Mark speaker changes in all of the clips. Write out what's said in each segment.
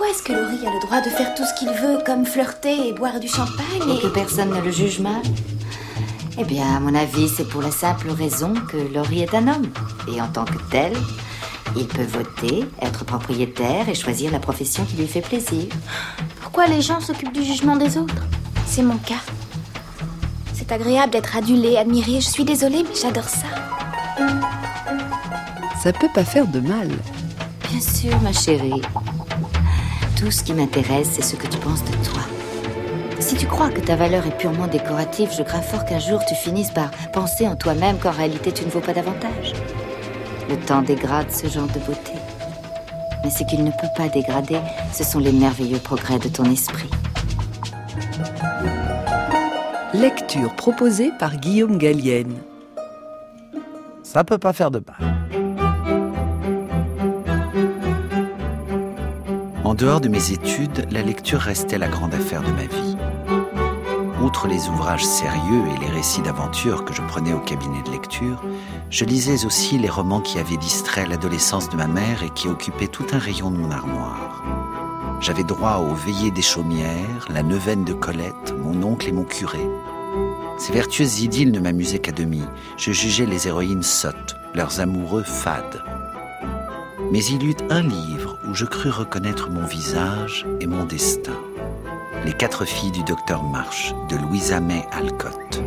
Speaker 1: Pourquoi est-ce que Laurie a le droit de faire tout ce qu'il veut, comme flirter et boire du champagne
Speaker 2: Et que personne ne le juge mal? Eh bien, à mon avis, c'est pour la simple raison que Laurie est un homme. Et en tant que tel, il peut voter, être propriétaire et choisir la profession qui lui fait plaisir.
Speaker 1: Pourquoi les gens s'occupent du jugement des autres? C'est mon cas. C'est agréable d'être adulé, admiré. Je suis désolée, mais j'adore ça.
Speaker 3: Ça peut pas faire de mal.
Speaker 2: Bien sûr, ma chérie. Tout ce qui m'intéresse, c'est ce que tu penses de toi. Si tu crois que ta valeur est purement décorative, je crains fort qu'un jour tu finisses par penser en toi-même qu'en réalité tu ne vaux pas davantage. Le temps dégrade ce genre de beauté. Mais ce qu'il ne peut pas dégrader, ce sont les merveilleux progrès de ton esprit.
Speaker 3: Lecture proposée par Guillaume Gallienne.
Speaker 4: Ça peut pas faire de mal.
Speaker 5: En dehors de mes études, la lecture restait la grande affaire de ma vie. Outre les ouvrages sérieux et les récits d'aventure que je prenais au cabinet de lecture, je lisais aussi les romans qui avaient distrait l'adolescence de ma mère et qui occupaient tout un rayon de mon armoire. J'avais droit aux Veillées des Chaumières, la Neuvaine de Colette, mon oncle et mon curé. Ces vertueuses idylles ne m'amusaient qu'à demi. Je jugeais les héroïnes sottes, leurs amoureux fades. Mais il y eut un livre où je crus reconnaître mon visage et mon destin. Les 4 filles du docteur Marsh, de Louisa May Alcott.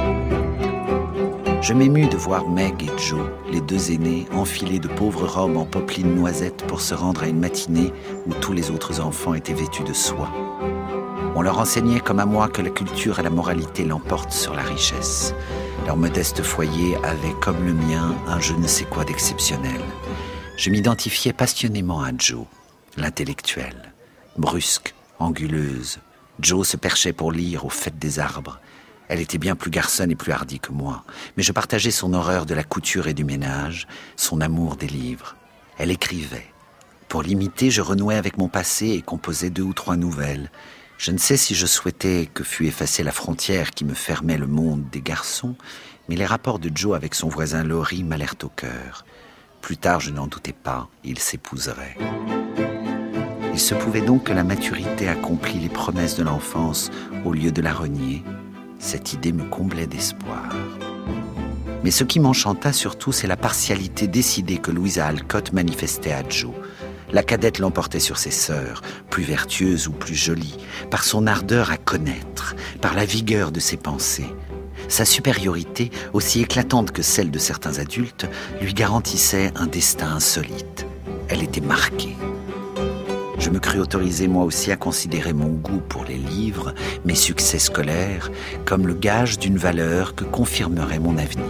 Speaker 5: Je m'émus de voir Meg et Joe, les 2 aînés, enfiler de pauvres robes en popeline noisette pour se rendre à une matinée où tous les autres enfants étaient vêtus de soie. On leur enseignait comme à moi que la culture et la moralité l'emportent sur la richesse. Leur modeste foyer avait, comme le mien, un je ne sais quoi d'exceptionnel. Je m'identifiais passionnément à Joe, l'intellectuelle, brusque, anguleuse. Joe se perchait pour lire au faîte des arbres. Elle était bien plus garçonne et plus hardie que moi, mais je partageais son horreur de la couture et du ménage, son amour des livres. Elle écrivait. Pour l'imiter, je renouais avec mon passé et composais 2 ou 3 nouvelles. Je ne sais si je souhaitais que fût effacée la frontière qui me fermait le monde des garçons, mais les rapports de Joe avec son voisin Laurie m'allèrent au cœur. Plus tard, je n'en doutais pas, ils s'épouseraient. Il se pouvait donc que la maturité accomplit les promesses de l'enfance au lieu de la renier. Cette idée me comblait d'espoir. Mais ce qui m'enchanta surtout, c'est la partialité décidée que Louisa Alcott manifestait à Joe. La cadette l'emportait sur ses sœurs, plus vertueuses ou plus jolies, par son ardeur à connaître, par la vigueur de ses pensées. Sa supériorité, aussi éclatante que celle de certains adultes, lui garantissait un destin insolite. Elle était marquée. Je me crus autorisé moi aussi à considérer mon goût pour les livres, mes succès scolaires, comme le gage d'une valeur que confirmerait mon avenir.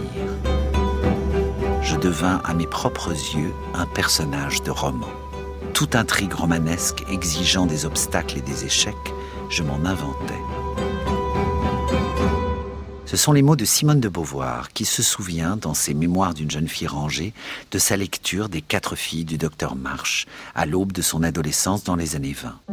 Speaker 5: Je devins à mes propres yeux un personnage de roman. Toute intrigue romanesque exigeant des obstacles et des échecs, je m'en inventais. Ce sont les mots de Simone de Beauvoir qui se souvient, dans ses Mémoires d'une jeune fille rangée, de sa lecture des 4 filles du docteur Marsh, à l'aube de son adolescence dans les années 20.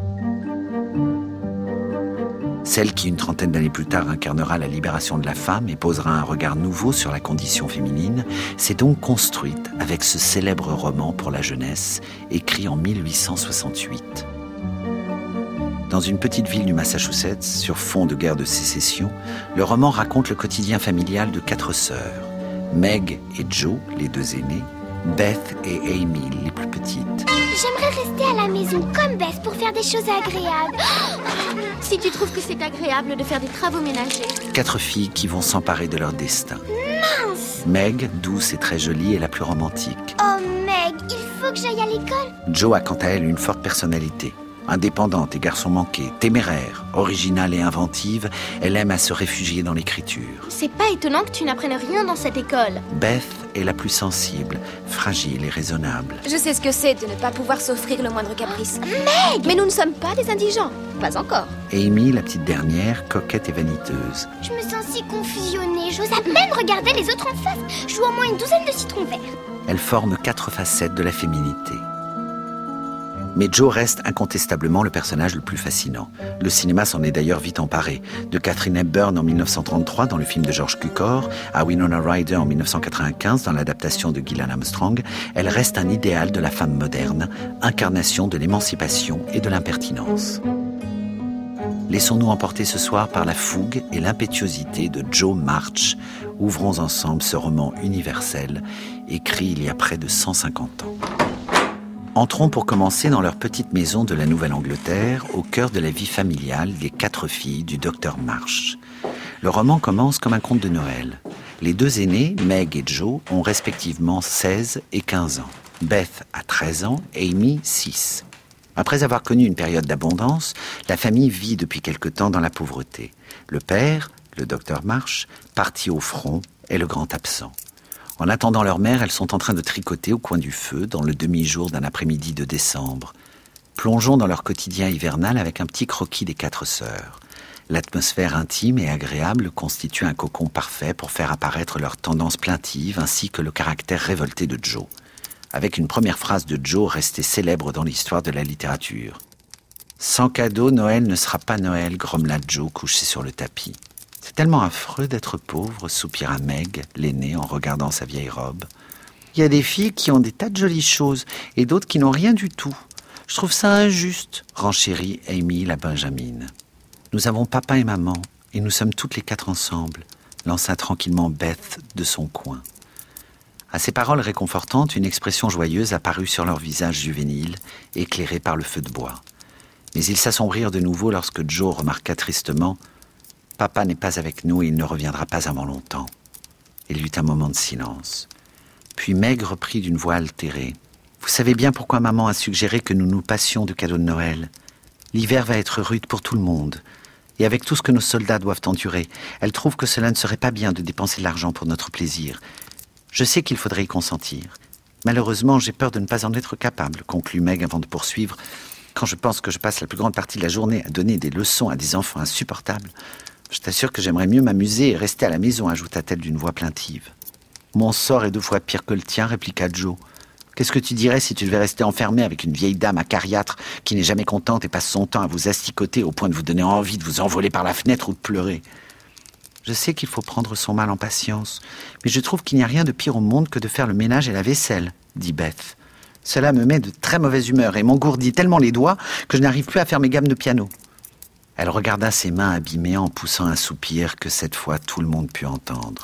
Speaker 5: Celle qui, une trentaine d'années plus tard, incarnera la libération de la femme et posera un regard nouveau sur la condition féminine, s'est donc construite avec ce célèbre roman pour la jeunesse, écrit en 1868. Dans une petite ville du Massachusetts, sur fond de guerre de sécession, le roman raconte le quotidien familial de 4 sœurs. Meg et Joe, les 2 aînées, Beth et Amy, les plus petites.
Speaker 6: J'aimerais rester à la maison comme Beth pour faire des choses agréables.
Speaker 1: Si tu trouves que c'est agréable de faire des travaux ménagers.
Speaker 5: 4 filles qui vont s'emparer de leur destin.
Speaker 6: Mince!
Speaker 5: Meg, douce et très jolie, est la plus romantique.
Speaker 6: Oh Meg, il faut que j'aille à l'école.
Speaker 5: Joe a quant à elle une forte personnalité. Indépendante et garçon manqué, téméraire, originale et inventive, elle aime à se réfugier dans l'écriture.
Speaker 1: C'est pas étonnant que tu n'apprennes rien dans cette école.
Speaker 5: Beth est la plus sensible, fragile et raisonnable.
Speaker 1: Je sais ce que c'est de ne pas pouvoir s'offrir le moindre caprice. Meg! Mais nous ne sommes pas des indigents. Pas encore.
Speaker 5: Amy, la petite dernière, coquette et vaniteuse.
Speaker 6: Je me sens si confusionnée, j'ose à peine regarder les autres en face. Je joue au moins une douzaine de citrons verts.
Speaker 5: Elle forme 4 facettes de la féminité. Mais Joe reste incontestablement le personnage le plus fascinant. Le cinéma s'en est d'ailleurs vite emparé. De Katharine Hepburn en 1933 dans le film de George Cukor, à Winona Ryder en 1995 dans l'adaptation de Gillian Armstrong, elle reste un idéal de la femme moderne, incarnation de l'émancipation et de l'impertinence. Laissons-nous emporter ce soir par la fougue et l'impétuosité de Joe March. Ouvrons ensemble ce roman universel, écrit il y a près de 150 ans. Entrons pour commencer dans leur petite maison de la Nouvelle-Angleterre, au cœur de la vie familiale des 4 filles du docteur March. Le roman commence comme un conte de Noël. Les 2 aînés, Meg et Joe, ont respectivement 16 et 15 ans. Beth a 13 ans, Amy 6. Après avoir connu une période d'abondance, la famille vit depuis quelque temps dans la pauvreté. Le père, le docteur March, parti au front, est le grand absent. En attendant leur mère, elles sont en train de tricoter au coin du feu dans le demi-jour d'un après-midi de décembre. Plongeons dans leur quotidien hivernal avec un petit croquis des 4 sœurs. L'atmosphère intime et agréable constitue un cocon parfait pour faire apparaître leurs tendances plaintives ainsi que le caractère révolté de Joe. Avec une première phrase de Joe restée célèbre dans l'histoire de la littérature. « Sans cadeau, Noël ne sera pas Noël », grommela Joe couché sur le tapis. « C'est tellement affreux d'être pauvre », soupira Meg, l'aînée, en regardant sa vieille robe. « Il y a des filles qui ont des tas de jolies choses et d'autres qui n'ont rien du tout. Je trouve ça injuste », renchérit Amy, la benjamine. « Nous avons papa et maman et nous sommes toutes les 4 ensemble », lança tranquillement Beth de son coin. À ces paroles réconfortantes, une expression joyeuse apparut sur leur visage juvénile, éclairé par le feu de bois. Mais ils s'assombrirent de nouveau lorsque Joe remarqua tristement « Papa n'est pas avec nous et il ne reviendra pas avant longtemps. » Il y eut un moment de silence. Puis Meg reprit d'une voix altérée. « Vous savez bien pourquoi maman a suggéré que nous nous passions de cadeaux de Noël. L'hiver va être rude pour tout le monde. Et avec tout ce que nos soldats doivent endurer, elle trouve que cela ne serait pas bien de dépenser de l'argent pour notre plaisir. Je sais qu'il faudrait y consentir. Malheureusement, j'ai peur de ne pas en être capable, conclut Meg avant de poursuivre. Quand je pense que je passe la plus grande partie de la journée à donner des leçons à des enfants insupportables, je t'assure que j'aimerais mieux m'amuser et rester à la maison, ajouta-t-elle d'une voix plaintive. Mon sort est 2 fois pire que le tien, répliqua Joe. Qu'est-ce que tu dirais si tu devais rester enfermé avec une vieille dame acariâtre qui n'est jamais contente et passe son temps à vous asticoter au point de vous donner envie de vous envoler par la fenêtre ou de pleurer? Je sais qu'il faut prendre son mal en patience, mais je trouve qu'il n'y a rien de pire au monde que de faire le ménage et la vaisselle, dit Beth. Cela me met de très mauvaise humeur et m'engourdit tellement les doigts que je n'arrive plus à faire mes gammes de piano. Elle regarda ses mains abîmées en poussant un soupir que cette fois tout le monde put entendre.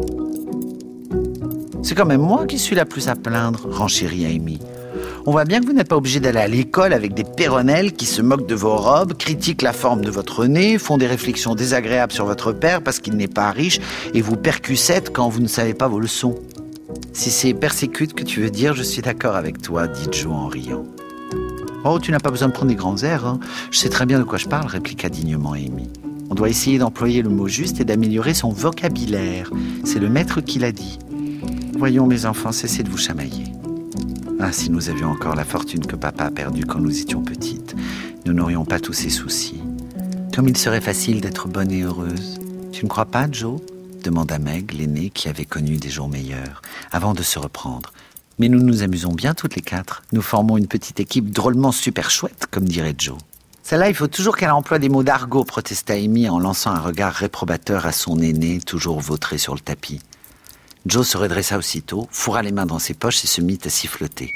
Speaker 5: C'est quand même moi qui suis la plus à plaindre, renchérit Amy. On voit bien que vous n'êtes pas obligé d'aller à l'école avec des péronnelles qui se moquent de vos robes, critiquent la forme de votre nez, font des réflexions désagréables sur votre père parce qu'il n'est pas riche et vous percussètent quand vous ne savez pas vos leçons. Si c'est persécute que tu veux dire, je suis d'accord avec toi, dit Joe en riant. Oh, tu n'as pas besoin de prendre des grands airs, hein. Je sais très bien de quoi je parle, répliqua dignement Amy. On doit essayer d'employer le mot juste et d'améliorer son vocabulaire. C'est le maître qui l'a dit. Voyons, mes enfants, cessez de vous chamailler. Ah, si nous avions encore la fortune que papa a perdue quand nous étions petites, nous n'aurions pas tous ces soucis. Comme il serait facile d'être bonne et heureuse. Tu ne crois pas, Joe ? Demanda Meg, l'aînée qui avait connu des jours meilleurs, avant de se reprendre. Mais nous nous amusons bien toutes les 4. Nous formons une petite équipe drôlement super chouette, comme dirait Joe. Celle-là, il faut toujours qu'elle emploie des mots d'argot, protesta Amy en lançant un regard réprobateur à son aîné, toujours vautré sur le tapis. Joe se redressa aussitôt, fourra les mains dans ses poches et se mit à siffloter.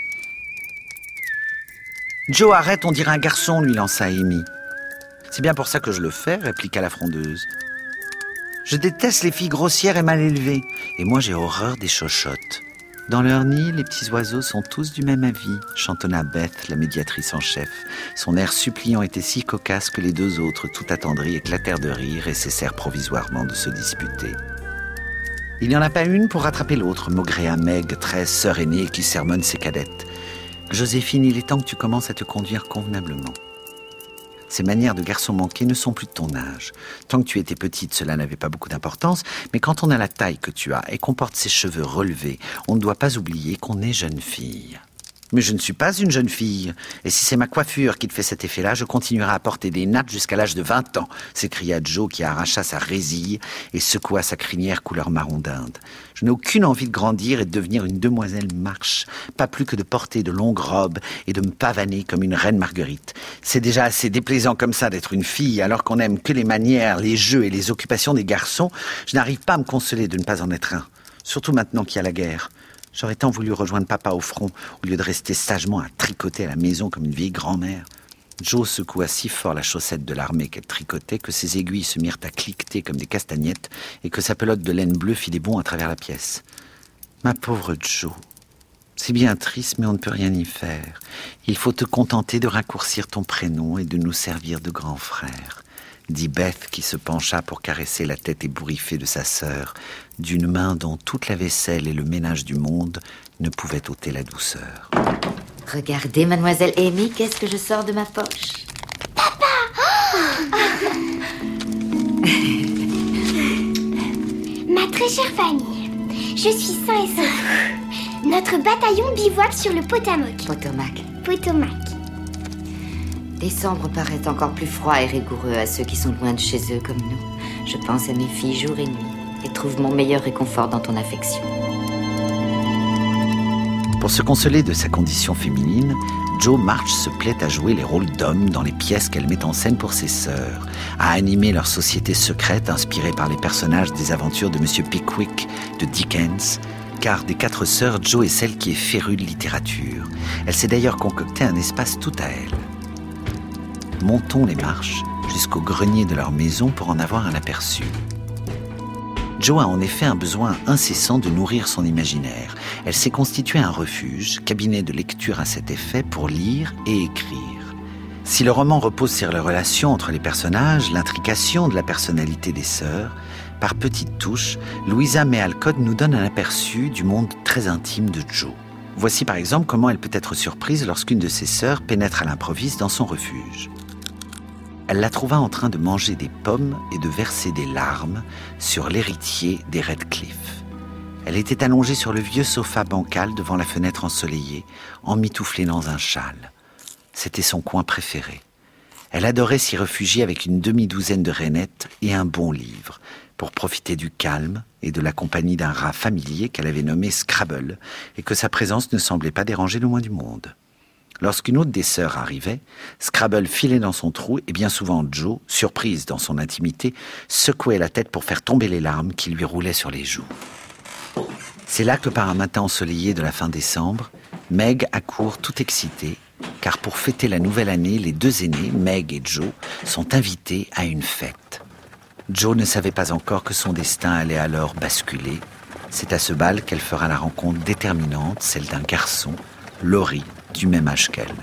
Speaker 5: « Joe, arrête, on dirait un garçon », lui lança Amy. « C'est bien pour ça que je le fais », répliqua la frondeuse. « Je déteste les filles grossières et mal élevées, et moi j'ai horreur des chochottes. Dans leur nid, les petits oiseaux sont tous du même avis, » chantonna Beth, la médiatrice en chef. Son air suppliant était si cocasse que les 2 autres, tout attendris, éclatèrent de rire et cessèrent provisoirement de se disputer. « Il n'y en a pas une pour rattraper l'autre, » maugréa Meg, 13 sœur aînée qui sermonne ses cadettes. « Joséphine, il est temps que tu commences à te conduire convenablement. Ces manières de garçon manqué ne sont plus de ton âge. Tant que tu étais petite, cela n'avait pas beaucoup d'importance, mais quand on a la taille que tu as et qu'on porte ses cheveux relevés, on ne doit pas oublier qu'on est jeune fille. » Mais je ne suis pas une jeune fille. Et si c'est ma coiffure qui te fait cet effet-là, je continuerai à porter des nattes jusqu'à l'âge de 20 ans, s'écria Joe qui arracha sa résille et secoua sa crinière couleur marron d'Inde. Je n'ai aucune envie de grandir et de devenir une demoiselle March, pas plus que de porter de longues robes et de me pavaner comme une reine Marguerite. C'est déjà assez déplaisant comme ça d'être une fille, alors qu'on n'aime que les manières, les jeux et les occupations des garçons. Je n'arrive pas à me consoler de ne pas en être un, surtout maintenant qu'il y a la guerre. J'aurais tant voulu rejoindre papa au front, au lieu de rester sagement à tricoter à la maison comme une vieille grand-mère. Joe secoua si fort la chaussette de l'armée qu'elle tricotait que ses aiguilles se mirent à cliqueter comme des castagnettes et que sa pelote de laine bleue fit des bonds à travers la pièce. Ma pauvre Joe, c'est bien triste, mais on ne peut rien y faire. Il faut te contenter de raccourcir ton prénom et de nous servir de grand frère, dit Beth qui se pencha pour caresser la tête ébouriffée de sa sœur, d'une main dont toute la vaisselle et le ménage du monde ne pouvaient ôter la douceur.
Speaker 2: Regardez, mademoiselle Amy, qu'est-ce que je sors de ma poche?
Speaker 6: Ma très chère famille, je suis sain et sauf. Notre bataillon bivouaque sur le Potomac. Potomac.
Speaker 2: Décembre paraît encore plus froid et rigoureux à ceux qui sont loin de chez eux comme nous. Je pense à mes filles jour et nuit et trouve mon meilleur réconfort dans ton affection.
Speaker 5: Pour se consoler de sa condition féminine, Jo March se plaît à jouer les rôles d'hommes dans les pièces qu'elle met en scène pour ses sœurs, à animer leur société secrète inspirée par les personnages des aventures de Monsieur Pickwick, de Dickens, car des 4 sœurs, Jo est celle qui est férue de littérature. Elle s'est d'ailleurs concocté un espace tout à elle. Montons les marches jusqu'au grenier de leur maison pour en avoir un aperçu. Jo a en effet un besoin incessant de nourrir son imaginaire. Elle s'est constituée un refuge, cabinet de lecture à cet effet, pour lire et écrire. Si le roman repose sur les relations entre les personnages, l'intrication de la personnalité des sœurs, par petites touches, Louisa May Alcott nous donne un aperçu du monde très intime de Jo. Voici par exemple comment elle peut être surprise lorsqu'une de ses sœurs pénètre à l'improviste dans son refuge. Elle la trouva en train de manger des pommes et de verser des larmes sur l'héritier des Redcliffe. Elle était allongée sur le vieux sofa bancal devant la fenêtre ensoleillée, emmitouflée dans un châle. C'était son coin préféré. Elle adorait s'y réfugier avec une demi-douzaine de rainettes et un bon livre, pour profiter du calme et de la compagnie d'un rat familier qu'elle avait nommé Scrabble, et que sa présence ne semblait pas déranger le moins du monde. Lorsqu'une autre des sœurs arrivait, Scrabble filait dans son trou et bien souvent Jo, surprise dans son intimité, secouait la tête pour faire tomber les larmes qui lui roulaient sur les joues. C'est là que par un matin ensoleillé de la fin décembre, Meg accourt tout excitée, car pour fêter la nouvelle année, les 2 aînés, Meg et Jo, sont invités à une fête. Jo ne savait pas encore que son destin allait alors basculer. C'est à ce bal qu'elle fera la rencontre déterminante, celle d'un garçon, Laurie, du même âge qu'elle.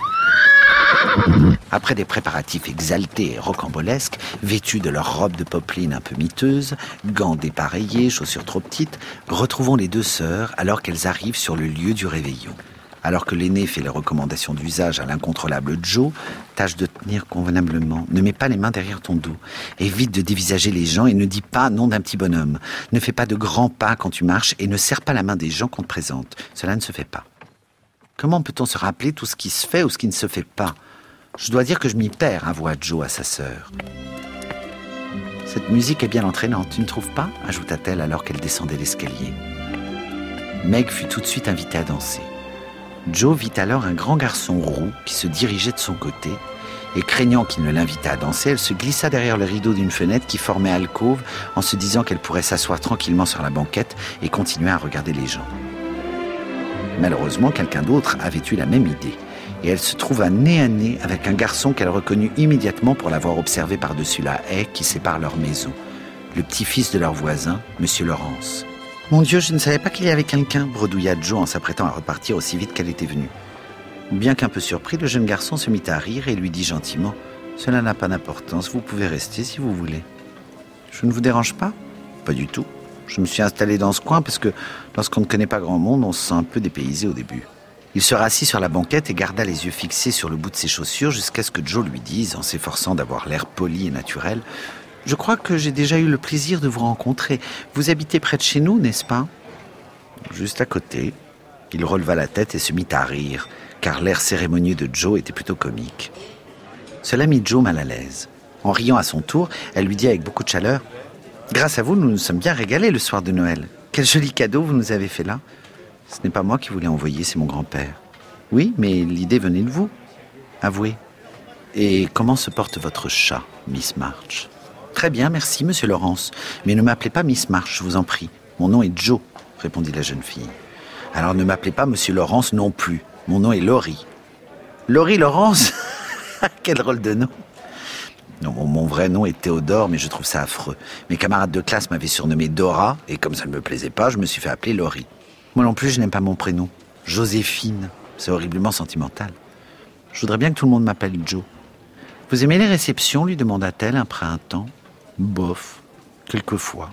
Speaker 5: Après des préparatifs exaltés et rocambolesques, vêtus de leur robe de popeline un peu miteuse, gants dépareillés, chaussures trop petites, retrouvons les 2 sœurs alors qu'elles arrivent sur le lieu du réveillon. Alors que l'aînée fait les recommandations d'usage à l'incontrôlable Jo, tâche de tenir convenablement, ne mets pas les mains derrière ton dos, évite de dévisager les gens et ne dis pas nom d'un petit bonhomme, ne fais pas de grands pas quand tu marches et ne serre pas la main des gens qu'on te présente, cela ne se fait pas. Comment peut-on se rappeler tout ce qui se fait ou ce qui ne se fait pas? Je dois dire que je m'y perds, avoua Jo à sa sœur. Cette musique est bien entraînante, tu ne trouves pas? Ajouta-t-elle alors qu'elle descendait l'escalier. Meg fut tout de suite invitée à danser. Jo vit alors un grand garçon roux qui se dirigeait de son côté et craignant qu'il ne l'invitât à danser, elle se glissa derrière le rideau d'une fenêtre qui formait alcôve en se disant qu'elle pourrait s'asseoir tranquillement sur la banquette et continuer à regarder les gens. Malheureusement, quelqu'un d'autre avait eu la même idée et elle se trouva nez à nez avec un garçon qu'elle reconnut immédiatement pour l'avoir observé par-dessus la haie qui sépare leur maison, le petit-fils de leur voisin, Monsieur Laurence. « Mon Dieu, je ne savais pas qu'il y avait quelqu'un » bredouilla Jo en s'apprêtant à repartir aussi vite qu'elle était venue. Bien qu'un peu surpris, le jeune garçon se mit à rire et lui dit gentiment « Cela n'a pas d'importance, vous pouvez rester si vous voulez. »« Je ne vous dérange pas ?»« Pas du tout. Je me suis installé dans ce coin parce que lorsqu'on ne connaît pas grand monde, on se sent un peu dépaysé au début. » Il se rassit sur la banquette et garda les yeux fixés sur le bout de ses chaussures jusqu'à ce que Jo lui dise, en s'efforçant d'avoir l'air poli et naturel, « Je crois que j'ai déjà eu le plaisir de vous rencontrer. Vous habitez près de chez nous, n'est-ce pas ?»« Juste à côté. » Il releva la tête et se mit à rire, car l'air cérémonieux de Joe était plutôt comique. Cela mit Joe mal à l'aise. En riant à son tour, elle lui dit avec beaucoup de chaleur « Grâce à vous, nous nous sommes bien régalés le soir de Noël. Quel joli cadeau vous nous avez fait là. Ce n'est pas moi qui vous l'ai envoyé, c'est mon grand-père. Oui, mais l'idée venait de vous. Avouez. Et comment se porte votre chat, Miss March ? Très bien, merci, monsieur Laurence. Mais ne m'appelez pas Miss March, je vous en prie. Mon nom est Joe, répondit la jeune fille. Alors ne m'appelez pas monsieur Laurence non plus. Mon nom est Laurie. Laurie Laurence ? Quel drôle de nom. Non, mon vrai nom est Théodore, mais je trouve ça affreux. Mes camarades de classe m'avaient surnommé Dora, et comme ça ne me plaisait pas, je me suis fait appeler Laurie. Moi non plus, je n'aime pas mon prénom. Joséphine, c'est horriblement sentimental. Je voudrais bien que tout le monde m'appelle Joe. Vous aimez les réceptions, lui demanda-t-elle après un temps. Bof, quelquefois.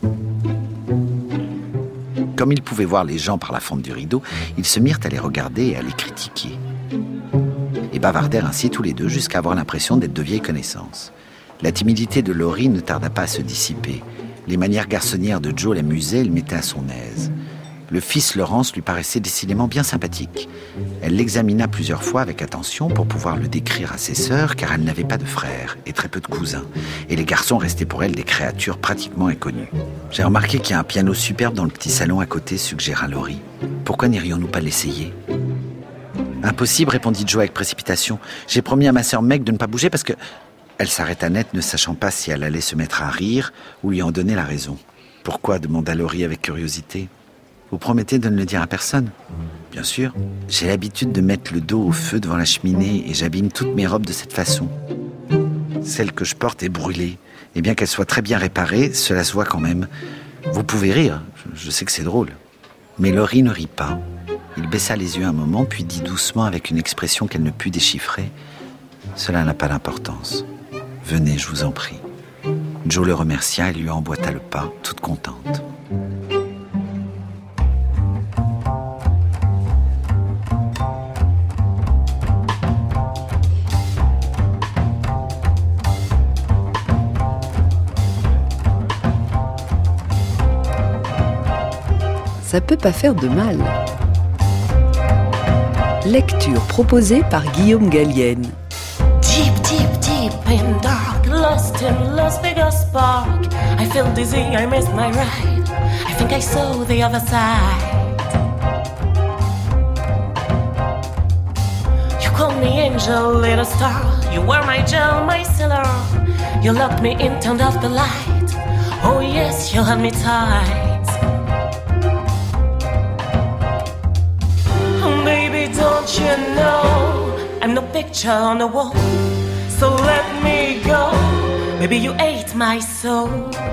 Speaker 5: Comme ils pouvaient voir les gens par la fente du rideau, ils se mirent à les regarder et à les critiquer. Et bavardèrent ainsi tous les deux jusqu'à avoir l'impression d'être de vieilles connaissances. La timidité de Laurie ne tarda pas à se dissiper. Les manières garçonnières de Joe l'amusaient et le mettaient à son aise. Le fils Laurence lui paraissait décidément bien sympathique. Elle l'examina plusieurs fois avec attention pour pouvoir le décrire à ses sœurs, car elle n'avait pas de frères et très peu de cousins. Et les garçons restaient pour elle des créatures pratiquement inconnues. J'ai remarqué qu'il y a un piano superbe dans le petit salon à côté, suggéra Laurie. Pourquoi n'irions-nous pas l'essayer ? Impossible, répondit Joe avec précipitation. J'ai promis à ma sœur Meg de ne pas bouger parce que... Elle s'arrêta net, ne sachant pas si elle allait se mettre à rire ou lui en donner la raison. Pourquoi ? Demanda Laurie avec curiosité. Vous promettez de ne le dire à personne ? Bien sûr. J'ai l'habitude de mettre le dos au feu devant la cheminée et j'abîme toutes mes robes de cette façon. Celle que je porte est brûlée. Et bien qu'elle soit très bien réparée, cela se voit quand même. Vous pouvez rire, je sais que c'est drôle. Mais Laurie ne rit pas. Il baissa les yeux un moment, puis dit doucement avec une expression qu'elle ne put déchiffrer. Cela n'a pas d'importance. Venez, je vous en prie. Joe le remercia et lui emboîta le pas, toute contente.
Speaker 3: Ça peut pas faire de mal. Lecture proposée par Guillaume Gallienne.
Speaker 7: Deep, deep, deep and dark, lost in Las Vegas Park. I feel dizzy, I missed my ride. I think I saw the other side. You called me angel, little star. You were my gel, my cellar. You locked me in, turned off the light. Oh yes, you held me tight. Don't you know I'm no picture on the wall? So let me go. Maybe you ate my soul.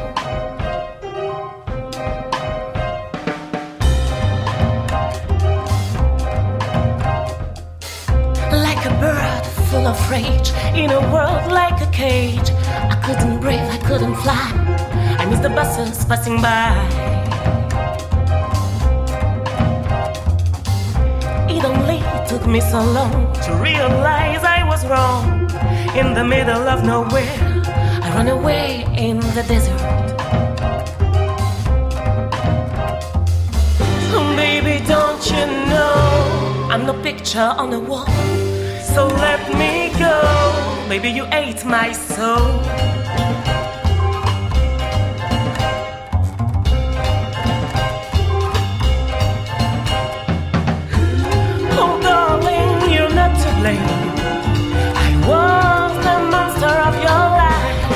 Speaker 7: Like a bird full of rage in a world like a cage. I couldn't breathe, I couldn't fly. I missed the buses passing by. It only took me so long to realize I was wrong. In the middle of nowhere, I ran away in the desert. Oh, baby, don't you know I'm no picture on the wall? So let me go. Maybe you ate my soul. I was the monster of your life.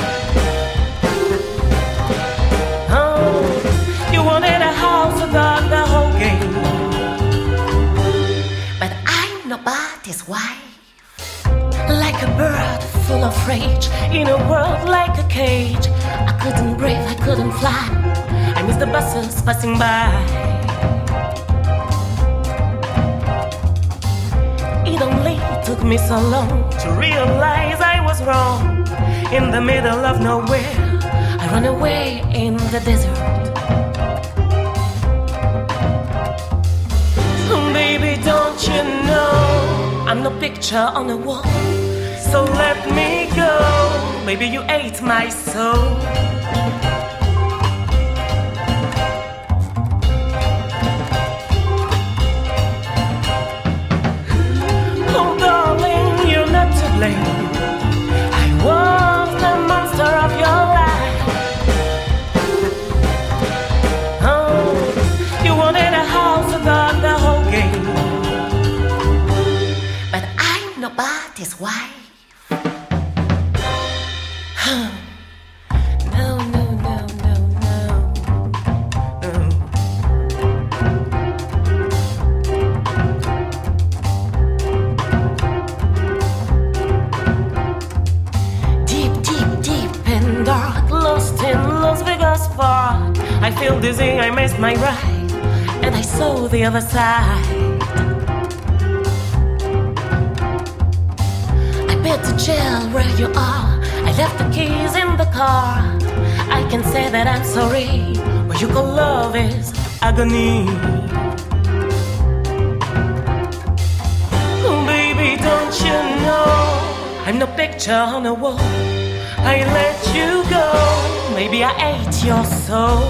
Speaker 7: Oh, you wanted a house without the whole game. But I'm nobody's wife. Like a bird full of rage in a world like a cage. I couldn't breathe, I couldn't fly. I missed the buses passing by. It only took me so long to realize I was wrong. In the middle of nowhere, I ran away in the desert. Oh, baby, don't you know I'm no picture on the wall? So let me go. Maybe you ate my soul. his wife. No, no, no, no, no. Deep, deep, deep and dark, lost in Las Vegas Park. I feel dizzy, I missed my ride, and I saw the other side. To jail where you are, I left the keys in the car. I can say that I'm sorry. What you call love is agony. Oh baby, don't you know I'm no picture on a wall. I let you go, maybe I ate your soul.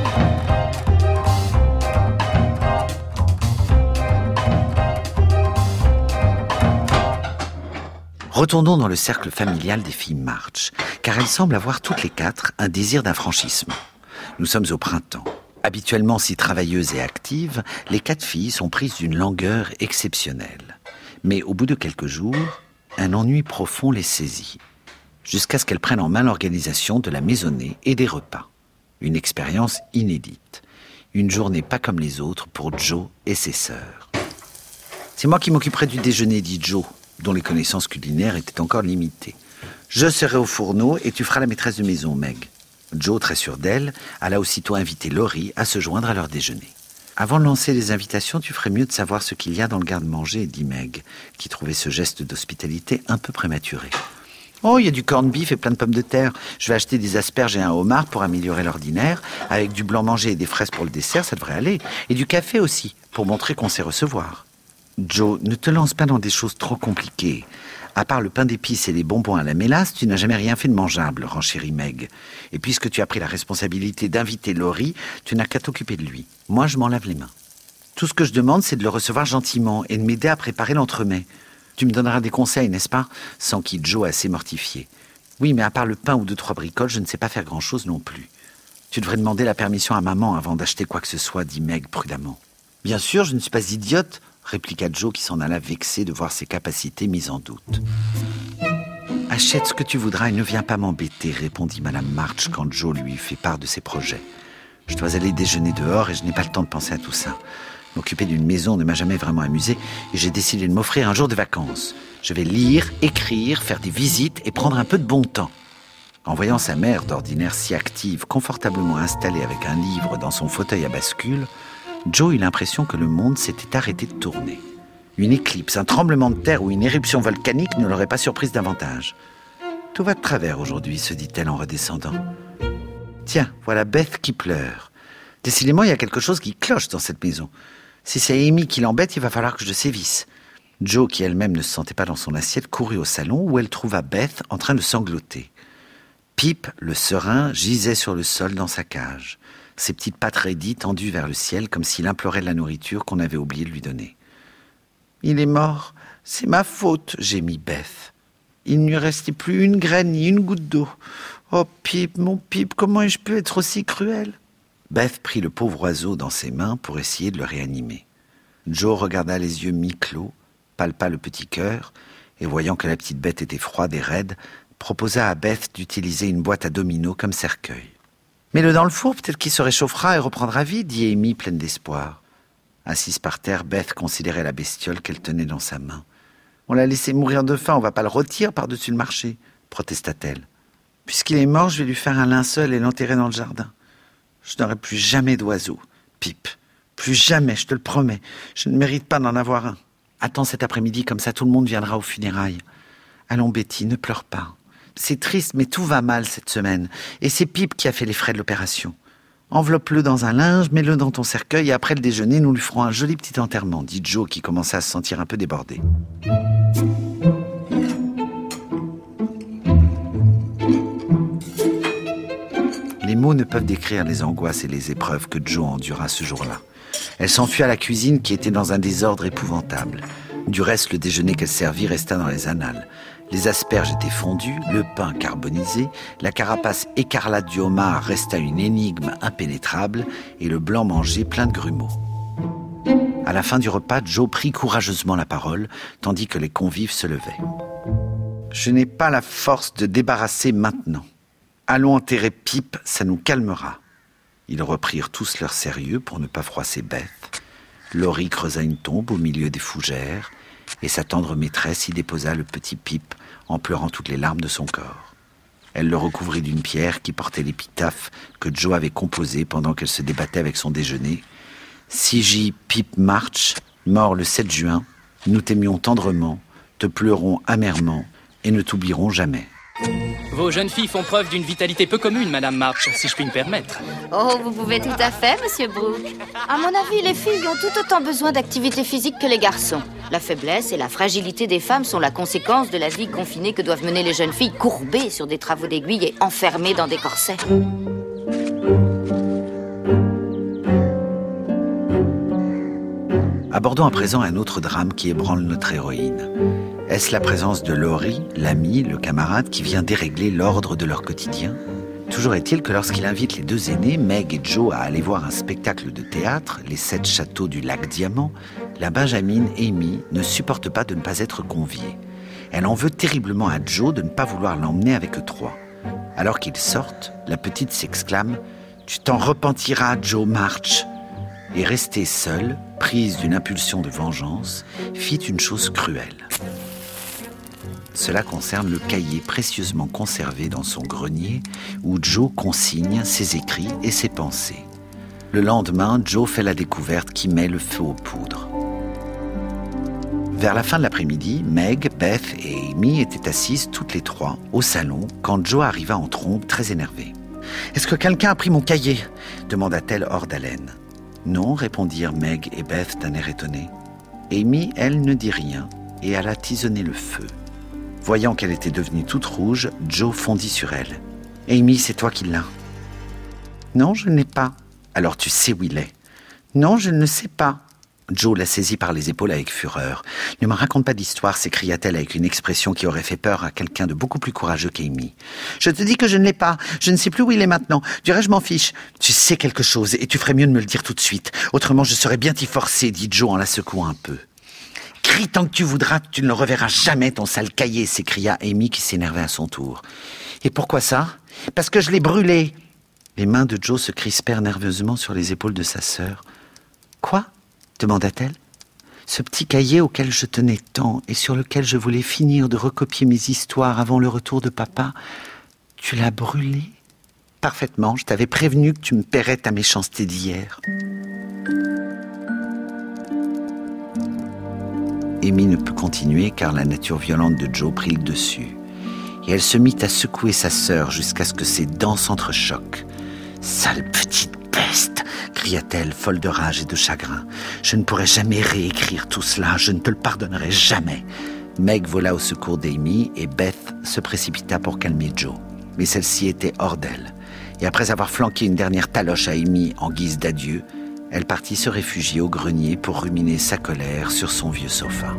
Speaker 5: Retournons dans le cercle familial des filles March, car elles semblent avoir toutes les quatre un désir d'affranchissement. Nous sommes au printemps. Habituellement si travailleuses et actives, les quatre filles sont prises d'une langueur exceptionnelle. Mais au bout de quelques jours, un ennui profond les saisit, jusqu'à ce qu'elles prennent en main l'organisation de la maisonnée et des repas. Une expérience inédite. Une journée pas comme les autres pour Joe et ses sœurs. C'est moi qui m'occuperai du déjeuner, dit Joe, dont les connaissances culinaires étaient encore limitées. Je serai au fourneau et tu feras la maîtresse de maison, Meg. Joe, très sûre d'elle, alla aussitôt inviter Laurie à se joindre à leur déjeuner. Avant de lancer les invitations, tu ferais mieux de savoir ce qu'il y a dans le garde-manger, dit Meg, qui trouvait ce geste d'hospitalité un peu prématuré. Oh, il y a du corned beef et plein de pommes de terre. Je vais acheter des asperges et un homard pour améliorer l'ordinaire. Avec du blanc mangé et des fraises pour le dessert, ça devrait aller. Et du café aussi, pour montrer qu'on sait recevoir. Joe, ne te lance pas dans des choses trop compliquées. À part le pain d'épices et les bonbons à la mélasse, tu n'as jamais rien fait de mangeable, renchérit Meg. Et puisque tu as pris la responsabilité d'inviter Laurie, tu n'as qu'à t'occuper de lui. Moi, je m'en lave les mains. Tout ce que je demande, c'est de le recevoir gentiment et de m'aider à préparer l'entremets. Tu me donneras des conseils, n'est-ce pas ? S'enquit Joe assez mortifié. Oui, mais à part le pain ou 2-3 bricoles, je ne sais pas faire grand-chose non plus. Tu devrais demander la permission à maman avant d'acheter quoi que ce soit, dit Meg prudemment. Bien sûr, je ne suis pas idiote, répliqua Joe qui s'en alla vexé de voir ses capacités mises en doute. « Achète ce que tu voudras et ne viens pas m'embêter », répondit Madame March quand Joe lui fait part de ses projets. « Je dois aller déjeuner dehors et je n'ai pas le temps de penser à tout ça. M'occuper d'une maison ne m'a jamais vraiment amusé et j'ai décidé de m'offrir un jour de vacances. Je vais lire, écrire, faire des visites et prendre un peu de bon temps. » En voyant sa mère, d'ordinaire si active, confortablement installée avec un livre dans son fauteuil à bascule, Joe eut l'impression que le monde s'était arrêté de tourner. Une éclipse, un tremblement de terre ou une éruption volcanique ne l'aurait pas surprise davantage. « Tout va de travers aujourd'hui », se dit-elle en redescendant. « Tiens, voilà Beth qui pleure. Décidément, il y a quelque chose qui cloche dans cette maison. Si c'est Amy qui l'embête, il va falloir que je sévisse. » Joe, qui elle-même ne se sentait pas dans son assiette, courut au salon où elle trouva Beth en train de sangloter. Pip, le serin, gisait sur le sol dans sa cage. Ses petites pattes raidies tendues vers le ciel comme s'il implorait de la nourriture qu'on avait oublié de lui donner. « Il est mort, c'est ma faute, » gémit Beth. « Il ne lui restait plus une graine ni une goutte d'eau. Oh Pip, mon Pip, comment ai-je pu être aussi cruel ?» Beth prit le pauvre oiseau dans ses mains pour essayer de le réanimer. Joe regarda les yeux mi-clos, palpa le petit cœur, et voyant que la petite bête était froide et raide, proposa à Beth d'utiliser une boîte à dominos comme cercueil. « Mets-le dans le four, peut-être qu'il se réchauffera et reprendra vie, » dit Amy, pleine d'espoir. Assise par terre, Beth considérait la bestiole qu'elle tenait dans sa main. « On l'a laissé mourir de faim, on va pas le rôtir par-dessus le marché, » protesta-t-elle. « Puisqu'il est mort, je vais lui faire un linceul et l'enterrer dans le jardin. Je n'aurai plus jamais d'oiseau, Pip. Plus jamais, je te le promets. Je ne mérite pas d'en avoir un. Attends cet après-midi, comme ça tout le monde viendra aux funérailles. Allons, Betty, ne pleure pas. C'est triste, mais tout va mal cette semaine. Et c'est Pip qui a fait les frais de l'opération. Enveloppe-le dans un linge, mets-le dans ton cercueil et après le déjeuner, nous lui ferons un joli petit enterrement, dit Joe qui commençait à se sentir un peu débordé. Les mots ne peuvent décrire les angoisses et les épreuves que Joe endura ce jour-là. Elle s'enfuit à la cuisine qui était dans un désordre épouvantable. Du reste, le déjeuner qu'elle servit resta dans les annales. Les asperges étaient fondues, le pain carbonisé, la carapace écarlate du homard resta une énigme impénétrable et le blanc mangé plein de grumeaux. À la fin du repas, Joe prit courageusement la parole, tandis que les convives se levaient. Je n'ai pas la force de débarrasser maintenant. Allons enterrer Pip, ça nous calmera. » Ils reprirent tous leur sérieux pour ne pas froisser Beth. Laurie creusa une tombe au milieu des fougères et sa tendre maîtresse y déposa le petit Pip en pleurant toutes les larmes de son corps. Elle le recouvrit d'une pierre qui portait l'épitaphe que Joe avait composée pendant qu'elle se débattait avec son déjeuner. « C.J. Pip March, mort le 7 juin, nous t'aimions tendrement, te pleurons amèrement et ne t'oublierons jamais. »
Speaker 8: Vos jeunes filles font preuve d'une vitalité peu commune, Madame March, si je puis me permettre.
Speaker 2: Oh, vous pouvez tout à fait, Monsieur Brooke. À mon avis, les filles ont tout autant besoin d'activité physique que les garçons. La faiblesse et la fragilité des femmes sont la conséquence de la vie confinée que doivent mener les jeunes filles courbées sur des travaux d'aiguille et enfermées dans des corsets.
Speaker 5: Abordons à présent un autre drame qui ébranle notre héroïne. Est-ce la présence de Laurie, l'ami, le camarade, qui vient dérégler l'ordre de leur quotidien ? Toujours est-il que lorsqu'il invite les deux aînés, Meg et Joe, à aller voir un spectacle de théâtre, Les 7 châteaux du lac Diamant, la benjamine Amy ne supporte pas de ne pas être conviée. Elle en veut terriblement à Joe de ne pas vouloir l'emmener avec eux trois. Alors qu'ils sortent, la petite s'exclame « Tu t'en repentiras, Joe March !» Et restée seule, prise d'une impulsion de vengeance, fit une chose cruelle. Cela concerne le cahier précieusement conservé dans son grenier où Joe consigne ses écrits et ses pensées. Le lendemain, Joe fait la découverte qui met le feu aux poudres. Vers la fin de l'après-midi, Meg, Beth et Amy étaient assises toutes les trois au salon quand Joe arriva en trombe très énervée. « Est-ce que quelqu'un a pris mon cahier ?» demanda-t-elle hors d'haleine. « Non » répondirent Meg et Beth d'un air étonné. Amy, elle, ne dit rien et alla tisonner le feu. Voyant qu'elle était devenue toute rouge, Joe fondit sur elle. « Amy, c'est toi qui l'as. »« Non, je ne l'ai pas. »« Alors tu sais où il est. »« Non, je ne le sais pas. » Joe la saisit par les épaules avec fureur. « Ne me raconte pas d'histoire, s'écria-t-elle avec une expression qui aurait fait peur à quelqu'un de beaucoup plus courageux qu'Amy. « Je te dis que je ne l'ai pas. Je ne sais plus où il est maintenant. Du reste, je m'en fiche. Tu sais quelque chose et tu ferais mieux de me le dire tout de suite. Autrement, je serais bien t'y forcer, dit Joe en la secouant un peu. « Crie tant que tu voudras, tu ne le reverras jamais, ton sale cahier !» s'écria Amy qui s'énervait à son tour. « Et pourquoi ça ? Parce que je l'ai brûlé !» Les mains de Joe se crispèrent nerveusement sur les épaules de sa sœur. « Quoi ? » demanda-t-elle. « Ce petit cahier auquel je tenais tant et sur lequel je voulais finir de recopier mes histoires avant le retour de papa, tu l'as brûlé ? Parfaitement, je t'avais prévenu que tu me paierais ta méchanceté d'hier. » Amy ne put continuer car la nature violente de Joe prit le dessus. Et elle se mit à secouer sa sœur jusqu'à ce que ses dents s'entrechoquent. « Sale petite peste !» cria-t-elle, folle de rage et de chagrin. « Je ne pourrai jamais réécrire tout cela, je ne te le pardonnerai jamais !» Meg vola au secours d'Amy et Beth se précipita pour calmer Joe. Mais celle-ci était hors d'elle. Et après avoir flanqué une dernière taloche à Amy en guise d'adieu, elle partit se réfugier au grenier pour ruminer sa colère sur son vieux sofa.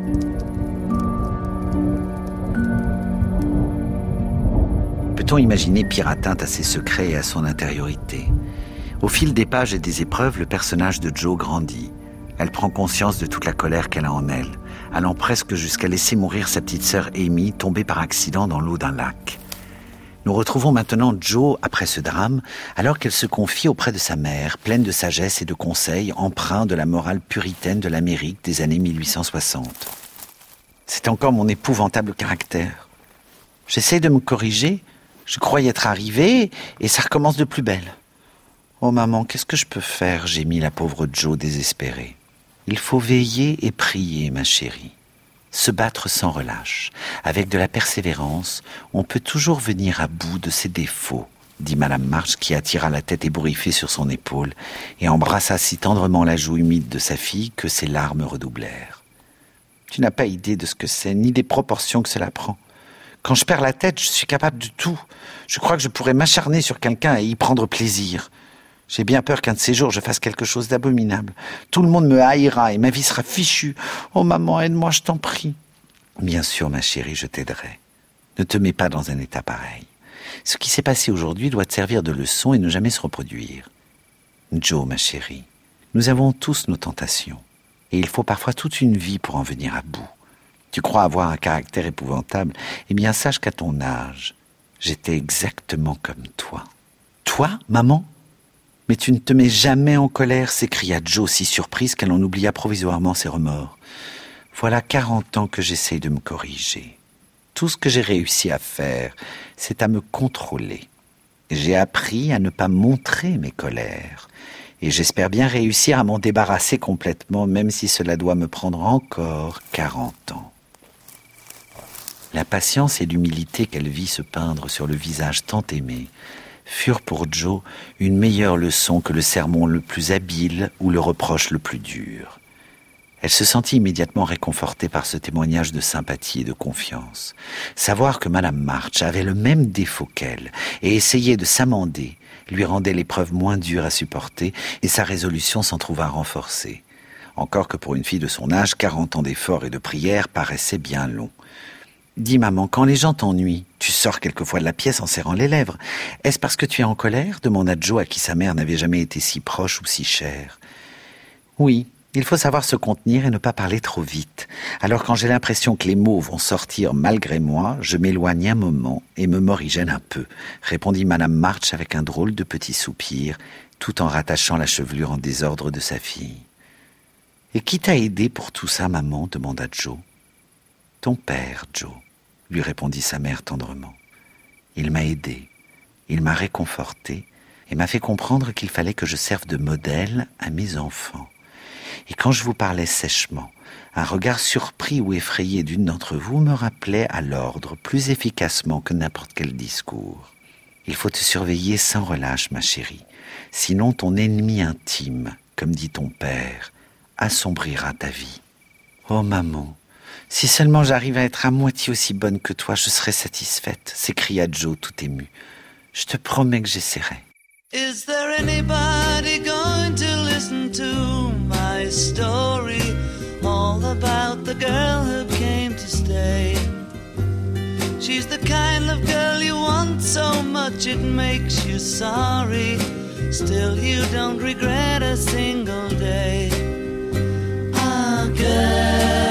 Speaker 5: Peut-on imaginer pire atteinte à ses secrets et à son intériorité ? Au fil des pages et des épreuves, le personnage de Joe grandit. Elle prend conscience de toute la colère qu'elle a en elle, allant presque jusqu'à laisser mourir sa petite sœur Amy, tombée par accident dans l'eau d'un lac. Nous retrouvons maintenant Joe après ce drame, alors qu'elle se confie auprès de sa mère, pleine de sagesse et de conseils empreints de la morale puritaine de l'Amérique des années 1860. C'est encore mon épouvantable caractère. J'essaie de me corriger, je crois y être arrivée, et ça recommence de plus belle. Oh maman, qu'est-ce que je peux faire ? Gémit la pauvre Joe désespérée. Il faut veiller et prier, ma chérie. Se battre sans relâche. Avec de la persévérance, on peut toujours venir à bout de ses défauts, dit Madame March qui attira la tête ébouriffée sur son épaule et embrassa si tendrement la joue humide de sa fille que ses larmes redoublèrent. Tu n'as pas idée de ce que c'est, ni des proportions que cela prend. Quand je perds la tête, je suis capable de tout. Je crois que je pourrais m'acharner sur quelqu'un et y prendre plaisir. J'ai bien peur qu'un de ces jours je fasse quelque chose d'abominable. Tout le monde me haïra et ma vie sera fichue. Oh maman, aide-moi, je t'en prie. Bien sûr, ma chérie, je t'aiderai. Ne te mets pas dans un état pareil. Ce qui s'est passé aujourd'hui doit te servir de leçon et ne jamais se reproduire. Joe, ma chérie, nous avons tous nos tentations. Et il faut parfois toute une vie pour en venir à bout. Tu crois avoir un caractère épouvantable? Eh bien, sache qu'à ton âge, j'étais exactement comme toi. Toi, maman? Mais tu ne te mets jamais en colère, s'écria Joe, si surprise qu'elle en oublia provisoirement ses remords. Voilà 40 ans que j'essaye de me corriger. Tout ce que j'ai réussi à faire, c'est à me contrôler. J'ai appris à ne pas montrer mes colères. Et j'espère bien réussir à m'en débarrasser complètement, même si cela doit me prendre encore 40 ans. La patience et l'humilité qu'elle vit se peindre sur le visage tant aimé furent pour Joe une meilleure leçon que le sermon le plus habile ou le reproche le plus dur. Elle se sentit immédiatement réconfortée par ce témoignage de sympathie et de confiance. Savoir que Madame March avait le même défaut qu'elle et essayer de s'amender lui rendait l'épreuve moins dure à supporter et sa résolution s'en trouva renforcée. Encore que pour une fille de son âge, 40 ans d'efforts et de prières paraissaient bien longs. « Dis maman, quand les gens t'ennuient, tu sors quelquefois de la pièce en serrant les lèvres. Est-ce parce que tu es en colère ?» demanda Joe à qui sa mère n'avait jamais été si proche ou si chère. « Oui, il faut savoir se contenir et ne pas parler trop vite. Alors quand j'ai l'impression que les mots vont sortir malgré moi, je m'éloigne un moment et me morigène un peu, » répondit Madame March avec un drôle de petit soupir, tout en rattachant la chevelure en désordre de sa fille. « Et qui t'a aidé pour tout ça, maman ?» demanda Joe. « Ton père, Joe, » lui répondit sa mère tendrement. « Il m'a aidé, il m'a réconforté et m'a fait comprendre qu'il fallait que je serve de modèle à mes enfants. Et quand je vous parlais sèchement, un regard surpris ou effrayé d'une d'entre vous me rappelait à l'ordre plus efficacement que n'importe quel discours. Il faut te surveiller sans relâche, ma chérie, sinon ton ennemi intime, comme dit ton père, assombrira ta vie. Oh maman, si seulement j'arrive à être à moitié aussi bonne que toi, je serais satisfaite, s'écria Joe tout ému. Je te promets que j'essaierai.
Speaker 9: Is there anybody going to listen to my story? All about the girl who came to stay. She's the kind of girl you want so much it makes you sorry. Still you don't regret a single day. Ah, girl.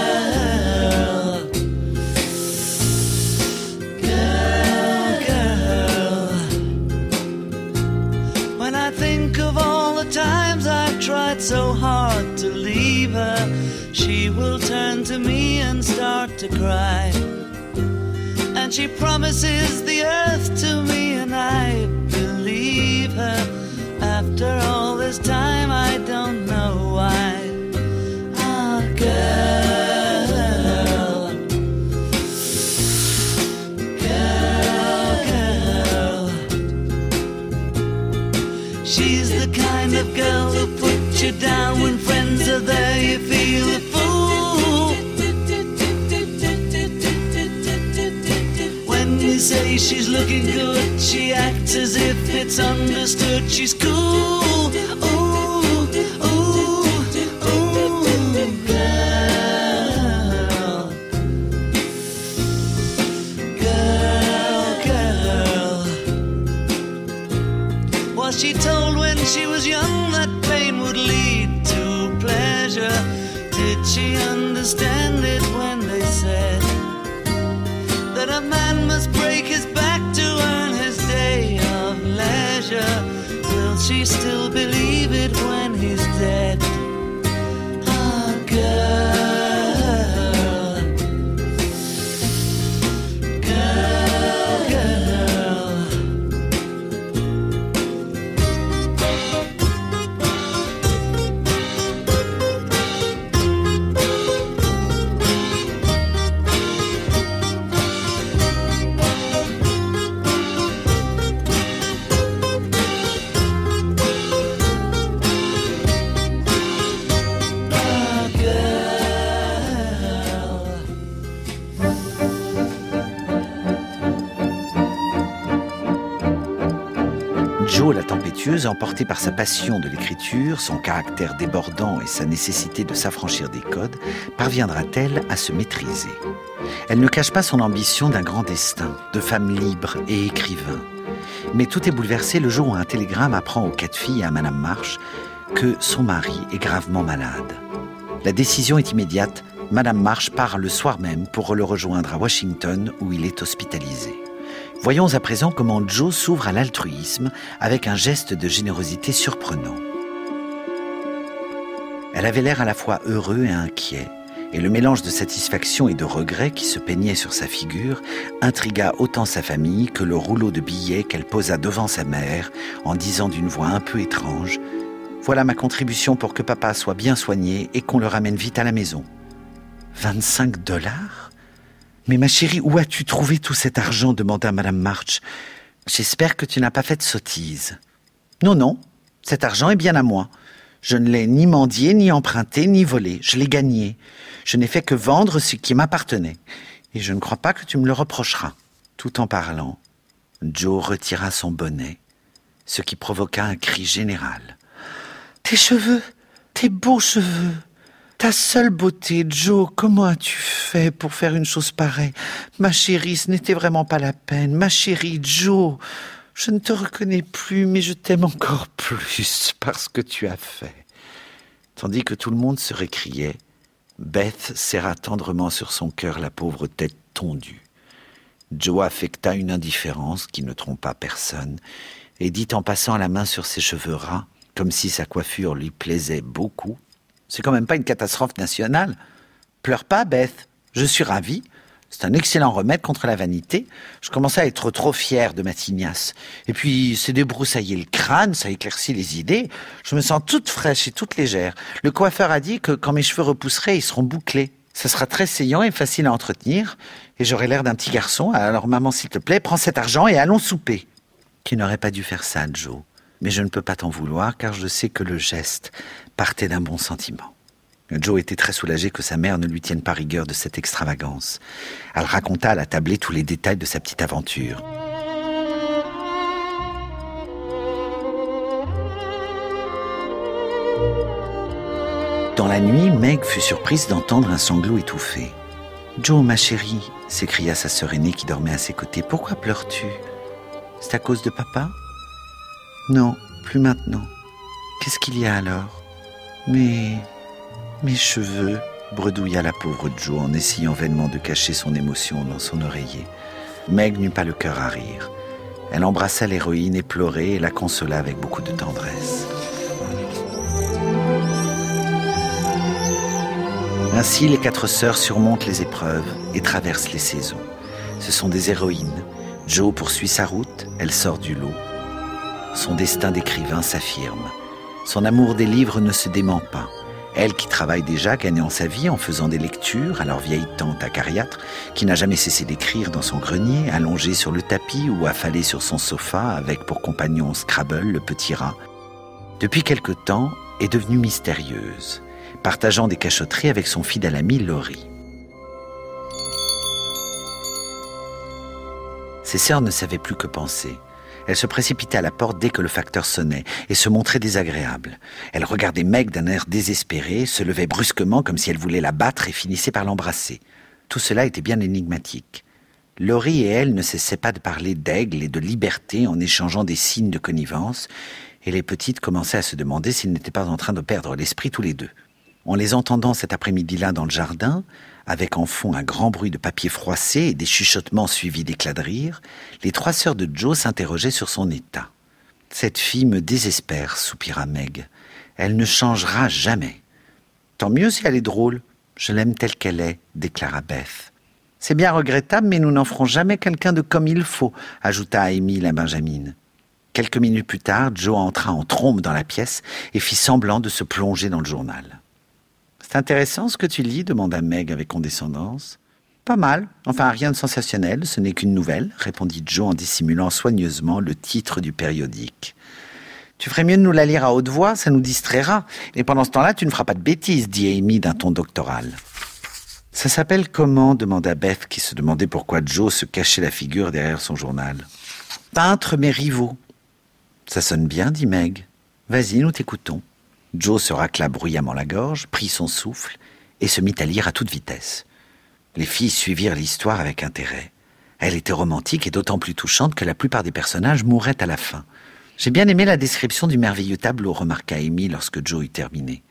Speaker 9: Times I've tried so hard to leave her, she will turn to me and start to cry. And she promises the earth to me and I believe her. After all this time I don't know why. Ah, girl. She's the kind of girl who puts you down when friends are there, you feel a fool. When you say she's looking good, she acts as if it's understood. She's cool. Ooh, ooh, ooh, girl. Girl, girl. Was she told when she was young that pain would lead to pleasure? Did she understand it when they said that a man must break his back to earn his day of leisure? Will she still believe it when he's dead? Ah, girl.
Speaker 5: Joe, la tempétueuse, emportée par sa passion de l'écriture, son caractère débordant et sa nécessité de s'affranchir des codes, parviendra-t-elle à se maîtriser? Elle ne cache pas son ambition d'un grand destin, de femme libre et écrivain. Mais tout est bouleversé le jour où un télégramme apprend aux 4 filles et à Madame March que son mari est gravement malade. La décision est immédiate, Madame March part le soir même pour le rejoindre à Washington où il est hospitalisé. Voyons à présent comment Joe s'ouvre à l'altruisme avec un geste de générosité surprenant. Elle avait l'air à la fois heureux et inquiet, et le mélange de satisfaction et de regret qui se peignait sur sa figure intrigua autant sa famille que le rouleau de billets qu'elle posa devant sa mère en disant d'une voix un peu étrange « Voilà ma contribution pour que papa soit bien soigné et qu'on le ramène vite à la maison. » 25 $? Mais ma chérie, où as-tu trouvé tout cet argent ? Demanda Madame March. J'espère que tu n'as pas fait de sottise. Non, non, cet argent est bien à moi. Je ne l'ai ni mendié, ni emprunté, ni volé. Je l'ai gagné. Je n'ai fait que vendre ce qui m'appartenait. Et je ne crois pas que tu me le reprocheras. Tout en parlant, Joe retira son bonnet, ce qui provoqua un cri général. Tes cheveux, tes beaux cheveux, ta seule beauté, Joe, comment as-tu fait pour faire une chose pareille ? Ma chérie, ce n'était vraiment pas la peine. Ma chérie, Joe, je ne te reconnais plus, mais je t'aime encore plus parce que tu as fait. Tandis que tout le monde se récriait, Beth serra tendrement sur son cœur la pauvre tête tondue. Joe affecta une indifférence qui ne trompa personne et dit en passant la main sur ses cheveux ras, comme si sa coiffure lui plaisait beaucoup. C'est quand même pas une catastrophe nationale. Pleure pas, Beth. Je suis ravie. C'est un excellent remède contre la vanité. Je commençais à être trop fière de ma tignasse. Et puis, c'est débroussailler le crâne, ça éclaircit les idées. Je me sens toute fraîche et toute légère. Le coiffeur a dit que quand mes cheveux repousseraient, ils seront bouclés. Ça sera très saillant et facile à entretenir. Et j'aurai l'air d'un petit garçon. Alors, maman, s'il te plaît, prends cet argent et allons souper. Tu n'aurais pas dû faire ça, Joe. Mais je ne peux pas t'en vouloir, car je sais que le geste partait d'un bon sentiment. Joe était très soulagé que sa mère ne lui tienne pas rigueur de cette extravagance. Elle raconta à la tablée tous les détails de sa petite aventure. Dans la nuit, Meg fut surprise d'entendre un sanglot étouffé. « Joe, ma chérie !» s'écria sa sœur aînée qui dormait à ses côtés. « Pourquoi pleures-tu ? C'est à cause de papa ? » ?»« Non, plus maintenant. Qu'est-ce qu'il y a alors ? » « Mais... mes cheveux !» bredouilla la pauvre Joe en essayant vainement de cacher son émotion dans son oreiller. Meg n'eut pas le cœur à rire. Elle embrassa l'héroïne éplorée et la consola avec beaucoup de tendresse. Ainsi, les 4 sœurs surmontent les épreuves et traversent les saisons. Ce sont des héroïnes. Joe poursuit sa route, elle sort du lot. Son destin d'écrivain s'affirme. Son amour des livres ne se dément pas. Elle qui travaille déjà, gagnant sa vie en faisant des lectures à leur vieille tante acariâtre, qui n'a jamais cessé d'écrire dans son grenier, allongée sur le tapis ou affalée sur son sofa avec pour compagnon Scrabble, le petit rat, depuis quelque temps est devenue mystérieuse, partageant des cachotteries avec son fidèle ami Laurie. Ses sœurs ne savaient plus que penser. Elle se précipitait à la porte dès que le facteur sonnait et se montrait désagréable. Elle regardait Meg d'un air désespéré, se levait brusquement comme si elle voulait la battre et finissait par l'embrasser. Tout cela était bien énigmatique. Laurie et elle ne cessaient pas de parler d'aigle et de liberté en échangeant des signes de connivence, et les petites commençaient à se demander s'ils n'étaient pas en train de perdre l'esprit tous les deux. En les entendant cet après-midi-là dans le jardin, avec en fond un grand bruit de papier froissé et des chuchotements suivis d'éclats de rire, les 3 sœurs de Joe s'interrogeaient sur son état. « Cette fille me désespère, » soupira Meg. « Elle ne changera jamais. »« Tant mieux si elle est drôle. Je l'aime telle qu'elle est, » déclara Beth. « C'est bien regrettable, mais nous n'en ferons jamais quelqu'un de comme il faut, » ajouta Amy la Benjamine. Quelques minutes plus tard, Joe entra en trombe dans la pièce et fit semblant de se plonger dans le journal. « C'est intéressant ce que tu lis ?» demanda Meg avec condescendance. « Pas mal, enfin rien de sensationnel, ce n'est qu'une nouvelle » répondit Joe en dissimulant soigneusement le titre du périodique. « Tu ferais mieux de nous la lire à haute voix, ça nous distraira. Et pendant ce temps-là, tu ne feras pas de bêtises » dit Amy d'un ton doctoral. « Ça s'appelle comment ?» demanda Beth qui se demandait pourquoi Joe se cachait la figure derrière son journal. « Peintre mes rivaux. » « Ça sonne bien, dit Meg. Vas-y, nous t'écoutons. » Joe se racla bruyamment la gorge, prit son souffle et se mit à lire à toute vitesse. Les filles suivirent l'histoire avec intérêt. Elle était romantique et d'autant plus touchante que la plupart des personnages mouraient à la fin. « J'ai bien aimé la description du merveilleux tableau, » remarqua Amy lorsque Joe eut terminé.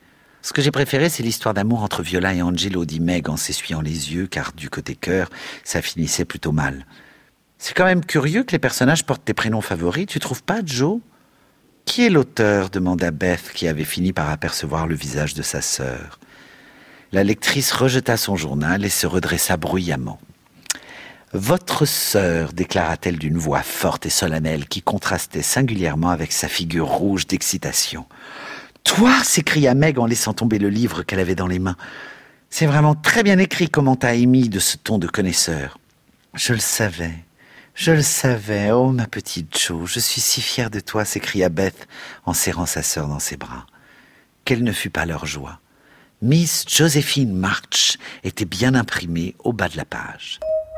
Speaker 5: Ce que j'ai préféré, c'est l'histoire d'amour entre Viola et Angelo, dit Meg en s'essuyant les yeux, car du côté cœur, ça finissait plutôt mal. C'est quand même curieux que les personnages portent tes prénoms favoris, tu trouves pas, Joe ? Qui est l'auteur ? demanda Beth, qui avait fini par apercevoir le visage de sa sœur. La lectrice rejeta son journal et se redressa bruyamment. « Votre sœur », déclara-t-elle d'une voix forte et solennelle qui contrastait singulièrement avec sa figure rouge d'excitation. « Toi !» s'écria Meg en laissant tomber le livre qu'elle avait dans les mains. « C'est vraiment très bien écrit », commenta Amy de ce ton de connaisseur. « Je le savais, oh ma petite Jo, je suis si fière de toi », s'écria Beth en serrant sa sœur dans ses bras. Quelle ne fut pas leur joie. Miss Joséphine March était bien imprimée au bas de la page.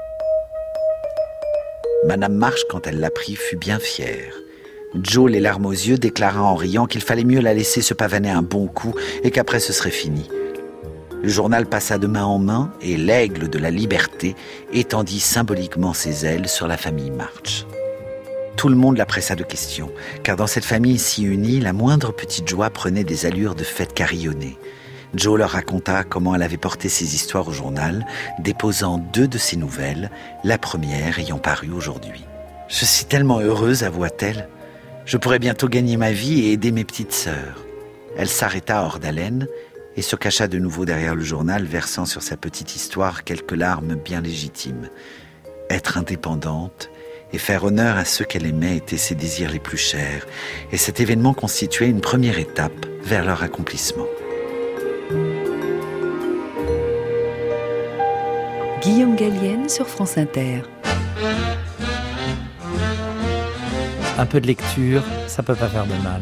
Speaker 5: Madame March, quand elle l'apprit, fut bien fière. Joe, les larmes aux yeux, déclara en riant qu'il fallait mieux la laisser se pavaner un bon coup et qu'après ce serait fini. Le journal passa de main en main et l'aigle de la liberté étendit symboliquement ses ailes sur la famille March. Tout le monde la pressa de questions, car dans cette famille si unie, la moindre petite joie prenait des allures de fête carillonnée. Joe leur raconta comment elle avait porté ses histoires au journal, déposant 2 de ses nouvelles, la première ayant paru aujourd'hui. « Je suis tellement heureuse, avoua-t-elle. Je pourrai bientôt gagner ma vie et aider mes petites sœurs. » Elle s'arrêta hors d'haleine et se cacha de nouveau derrière le journal, versant sur sa petite histoire quelques larmes bien légitimes. Être indépendante et faire honneur à ceux qu'elle aimait étaient ses désirs les plus chers, et cet événement constituait une première étape vers leur accomplissement.
Speaker 3: Guillaume Gallienne sur France Inter.
Speaker 4: Un peu de lecture, ça peut pas faire de mal.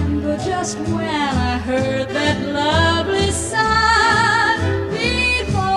Speaker 10: When I heard that lovely song before.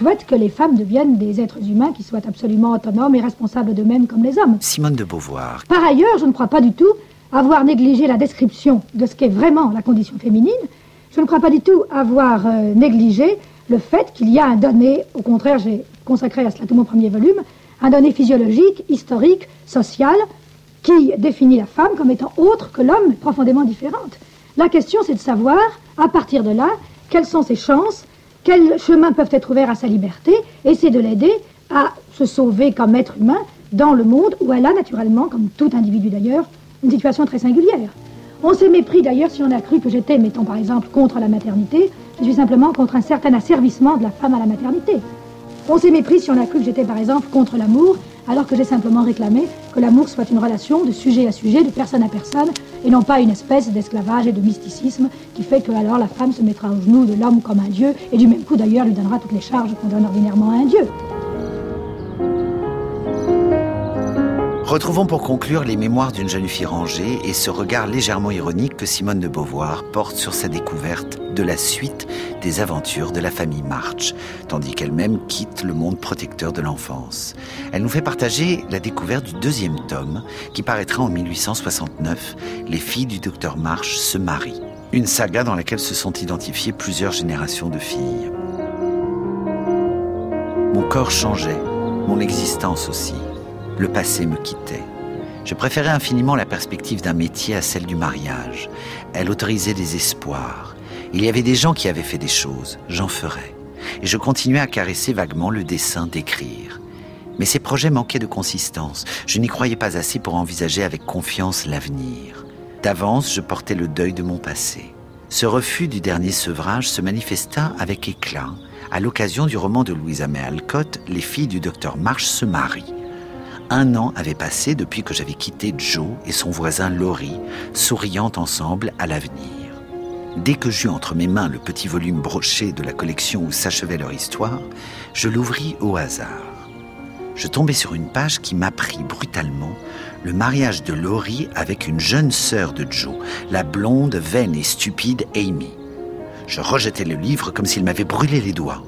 Speaker 10: souhaite que les femmes deviennent des êtres humains qui soient absolument autonomes et responsables d'eux-mêmes comme les hommes.
Speaker 5: Simone de Beauvoir.
Speaker 10: Par ailleurs, je ne crois pas du tout avoir négligé la description de ce qu'est vraiment la condition féminine. Je ne crois pas du tout avoir négligé le fait qu'il y a un donné, au contraire, j'ai consacré à cela tout mon premier volume, un donné physiologique, historique, social, qui définit la femme comme étant autre que l'homme, profondément différente. La question, c'est de savoir, à partir de là, quelles sont ses chances, quels chemins peuvent être ouverts à sa liberté, et c'est de l'aider à se sauver comme être humain dans le monde où elle a naturellement, comme tout individu d'ailleurs, une situation très singulière. On s'est mépris d'ailleurs si on a cru que j'étais, mettons par exemple, contre la maternité. Je suis simplement contre un certain asservissement de la femme à la maternité. On s'est mépris si on a cru que j'étais par exemple contre l'amour, alors que j'ai simplement réclamé que l'amour soit une relation de sujet à sujet, de personne à personne, et non pas une espèce d'esclavage et de mysticisme qui fait que alors la femme se mettra aux genoux de l'homme comme un dieu, et du même coup d'ailleurs lui donnera toutes les charges qu'on donne ordinairement à un dieu.
Speaker 5: Retrouvons pour conclure les mémoires d'une jeune fille rangée et ce regard légèrement ironique que Simone de Beauvoir porte sur sa découverte de la suite des aventures de la famille March, tandis qu'elle-même quitte le monde protecteur de l'enfance. Elle nous fait partager la découverte du 2e tome qui paraîtra en 1869, Les filles du docteur March se marient. Une saga dans laquelle se sont identifiées plusieurs générations de filles. Mon corps changeait, mon existence aussi. Le passé me quittait. Je préférais infiniment la perspective d'un métier à celle du mariage. Elle autorisait des espoirs. Il y avait des gens qui avaient fait des choses, j'en ferais. Et je continuais à caresser vaguement le dessein d'écrire. Mais ces projets manquaient de consistance. Je n'y croyais pas assez pour envisager avec confiance l'avenir. D'avance, je portais le deuil de mon passé. Ce refus du dernier sevrage se manifesta avec éclat à l'occasion du roman de Louisa May Alcott, Les filles du docteur March se marient. 1 an avait passé depuis que j'avais quitté Joe et son voisin Laurie, souriant ensemble à l'avenir. Dès que j'eus entre mes mains le petit volume broché de la collection où s'achevait leur histoire, je l'ouvris au hasard. Je tombai sur une page qui m'apprit brutalement le mariage de Laurie avec une jeune sœur de Joe, la blonde, vaine et stupide Amy. Je rejetai le livre comme s'il m'avait brûlé les doigts.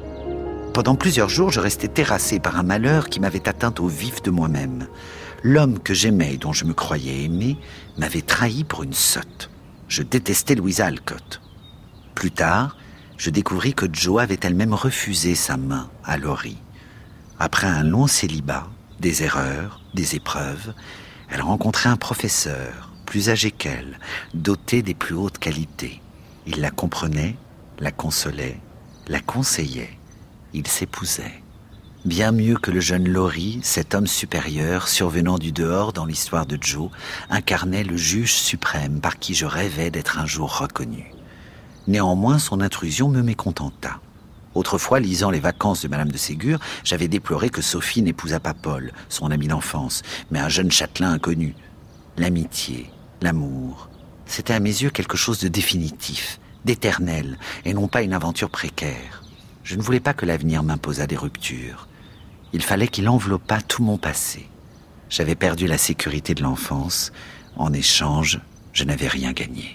Speaker 5: Pendant plusieurs jours, je restais terrassé par un malheur qui m'avait atteint au vif de moi-même. L'homme que j'aimais et dont je me croyais aimé m'avait trahi pour une sotte. Je détestais Louisa Alcott. Plus tard, je découvris que Joe avait elle-même refusé sa main à Laurie. Après un long célibat, des erreurs, des épreuves, elle rencontrait un professeur, plus âgé qu'elle, doté des plus hautes qualités. Il la comprenait, la consolait, la conseillait. Ils s'épousaient. Bien mieux que le jeune Laurie, cet homme supérieur, survenant du dehors dans l'histoire de Joe, incarnait le juge suprême par qui je rêvais d'être un jour reconnu. Néanmoins, son intrusion me mécontenta. Autrefois, lisant Les vacances de Madame de Ségur, j'avais déploré que Sophie n'épousât pas Paul, son ami d'enfance, mais un jeune châtelain inconnu. L'amitié, l'amour, c'était à mes yeux quelque chose de définitif, d'éternel, et non pas une aventure précaire. Je ne voulais pas que l'avenir m'imposât des ruptures. Il fallait qu'il enveloppât tout mon passé. J'avais perdu la sécurité de l'enfance. En échange, je n'avais rien gagné.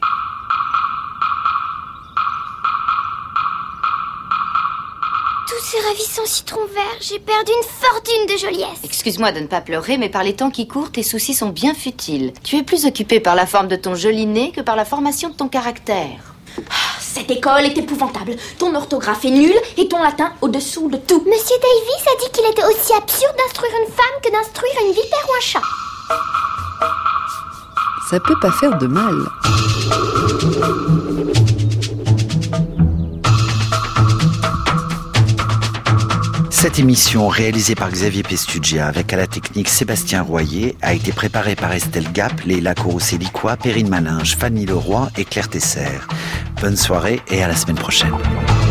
Speaker 6: Tous ces ravissants citrons verts, j'ai perdu une fortune de joliesse.
Speaker 2: Excuse-moi de ne pas pleurer, mais par les temps qui courent, tes soucis sont bien futiles. Tu es plus occupée par la forme de ton joli nez que par la formation de ton caractère.
Speaker 11: Cette école est épouvantable. Ton orthographe est nulle et ton latin au-dessous de tout.
Speaker 6: Monsieur Davis a dit qu'il était aussi absurde d'instruire une femme que d'instruire une vipère ou un chat.
Speaker 3: Ça peut pas faire de mal.
Speaker 5: Cette émission, réalisée par Xavier Pestugia avec à la technique Sébastien Royer, a été préparée par Estelle Gap, Léla Coroselicois, Perrine Malinge, Fanny Leroy et Claire Tesser. Bonne soirée et à la semaine prochaine.